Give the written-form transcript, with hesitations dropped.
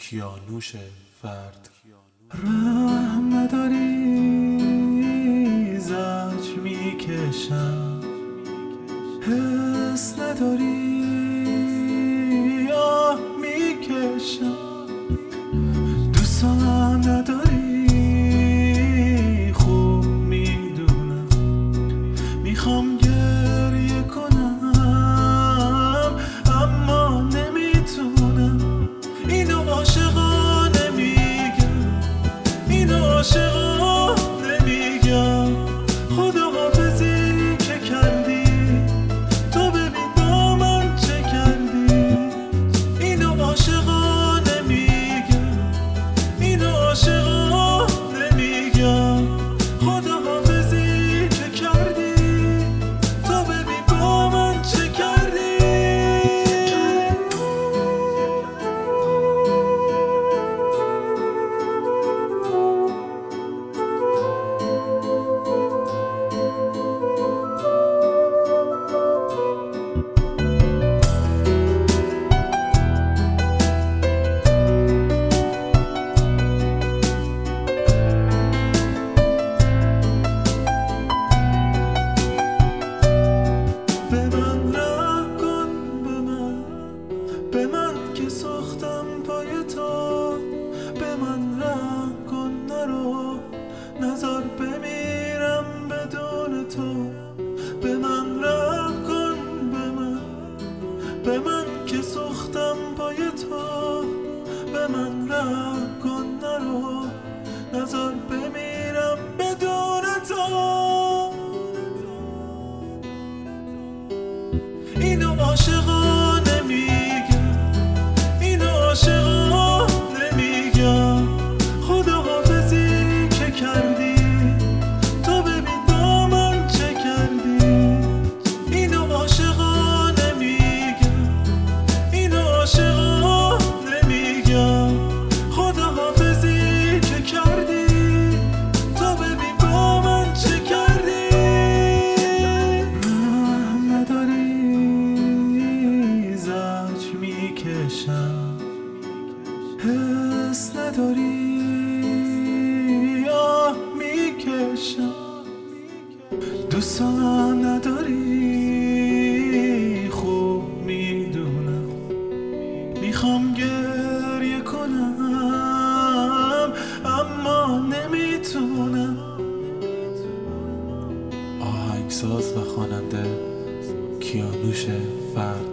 کیانوش فرد. رحم نداری زجر میکشم، حس نداری آه میکشم، دوستم نداری خوب میدونم، میخوام گریه کنم اما نمیتونم. اینو عاشقانه میگم، اینو عاشقانه میگم، خداحافظی که کردی تو ببین با من چه کردی. اینو عاشقانه میگم، اینو عاشقانه میگم، خداحافظی که کردی تو ببین با من چه کردی. به من که ساختم پای تو، به من رحم کن نرو، نذار بمیرم بدون تو. به من رحم کن، به من که ساختم پای تو، به من رحم کن نرو، نذار بمیرم بدون تو. اینو عاشقانه میگم، اینو عاشقانه میگم، خداحافظی که کردی تو ببین با من چه کردی. اینو عاشقانه میگم، اینو عاشقانه میگم، خداحافظی که کردی تو ببین با من چه کردی. رحم نداری زجر میکشم، حس نداری آه میکشم، دوستم نداری خوب میدونم، میخوام گریه کنم اما نمیتونم. آهنگساز و خواننده کیانوش فرد.